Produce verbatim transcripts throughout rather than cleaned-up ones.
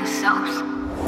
sauce.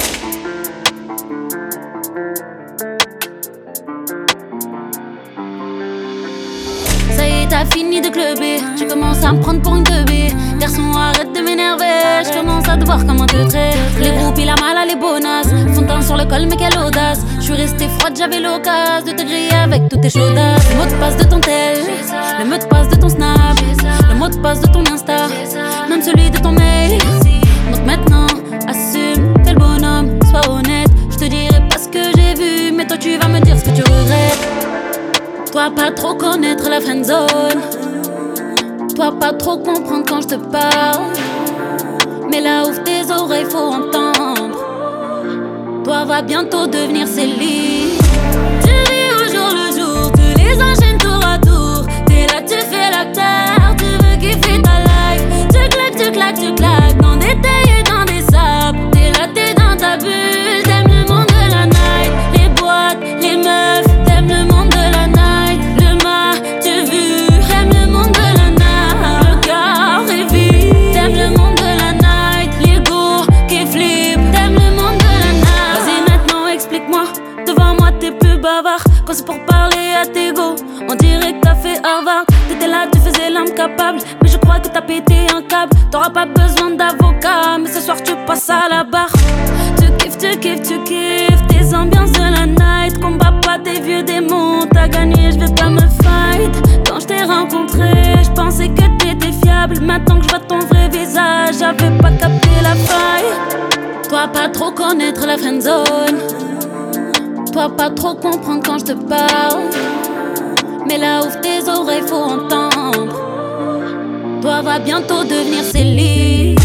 Ça y est, t'as fini de clubber. Tu commences à me prendre pour une teubée. Garçon, arrête de m'énerver. Je commence à te voir comme un teutré. Les groupes, il a mal à les bonasses. Fondant sur le col, mais quelle audace. Je suis restée froide, j'avais l'occasion de te griller avec toutes tes chaudasses. Le mot de passe de ton tel, le mot de passe de ton snap, le mot de passe de ton Insta, même celui de ton mail. Donc maintenant, assume, t'es le bonhomme, sois honnête. Je te dirai pas ce que j'ai vu, mais toi tu vas me dire ce que tu regrettes. Toi pas trop connaître la friendzone, toi pas trop comprendre quand je te parle. Mais là ouvre tes oreilles, faut entendre. Toi va bientôt devenir Céline. Tu vis au jour le jour, tu les enchaînes tour à tour. T'es là, tu fais l'acteur, tu veux kiffer ta life. Tu claques, tu claques, tu claques, dans des tailles et dans des sables. T'es là, t'es dans ta bulle, t'aimes le monde de la night. Les boîtes, les meufs, t'aimes le monde de la night. Le mât, tu vu, t'aimes le monde de la night. Le cœur est vide, t'aimes le monde de la night. L'ego qui flippe, t'aimes le monde de la night. Vas-y maintenant explique-moi, devant moi t'es plus bavard. Quand c'est pour parler à tes go, on dirait que t'as fait Harvard. T'étais là, tu faisais l'homme capable, mais je crois que t'as pété un câble. T'auras pas besoin d'avocat, mais ce soir tu passes à la barre. Tu kiffes, tu kiffes, tu kiffes tes ambiances de la night. Combat pas tes vieux démons, t'as gagné, je vais pas me fight. Quand je t'ai rencontré, je pensais que t'étais fiable. Maintenant que je vois ton vrai visage, j'avais pas capté la faille. Toi pas trop connaître la friendzone, toi pas trop comprendre quand je te parle. Mais là ouvre tes oreilles, faut entendre. Toi va bientôt devenir Céline.